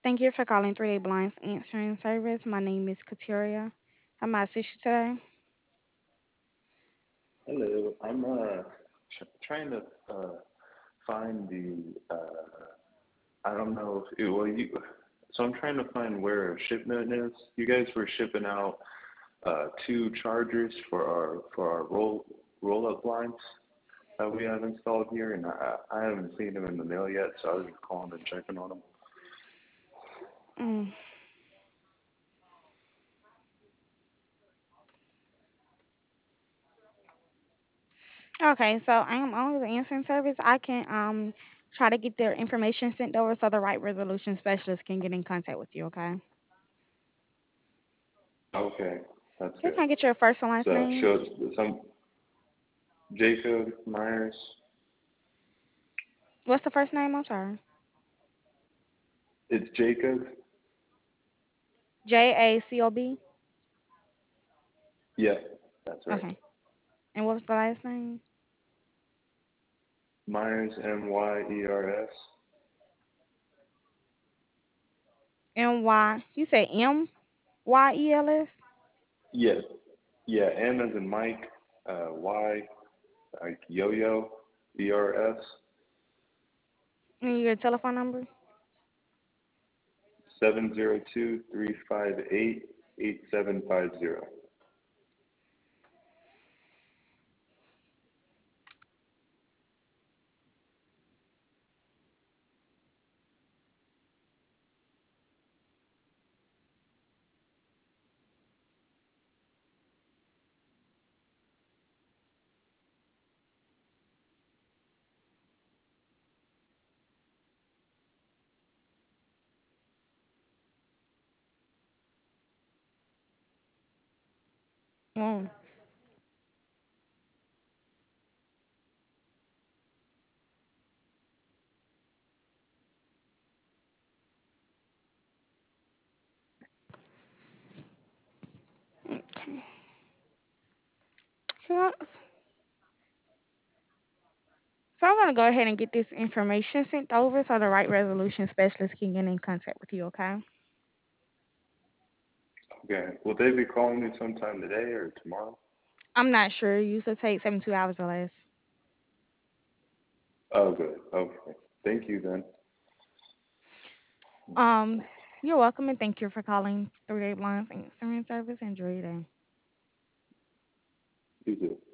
Thank you for calling 3 Day Blinds Answering Service. My name is Kateria. How may I assist you today? Hello, I'm trying to find I don't know if so I'm trying to find where a shipment is. You guys were shipping out two chargers for our roll up blinds that we have installed here, and I haven't seen them in the mail yet, so I was just calling and checking on them. Mm. Okay, so I am on the answering service. I can try to get their information sent over so the right resolution specialist can get in contact with you. Okay. Okay, that's Okay, good. can I get your first and last So name? show some Jacob Myers. What's the first name? I'm sorry. It's Jacob. JACOB. Yeah, that's right. Okay. And what was the last name? Myers, Myers. MY. You say MYELS? Yes. Yeah, M as in Mike, Y like yo-yo, ERS, And your telephone number? 702-358-8750. Mm. Okay. So So I'm gonna go ahead and get this information sent over so the right resolution specialist can get in contact with you. Okay. Okay. Will they be calling me sometime today or tomorrow? I'm not sure. It usually takes 72 hours or less. Oh, good. Okay. Thank you then. Um, you're welcome and thank you for calling 3 Day Blinds Answering Service. Enjoy your day. You too.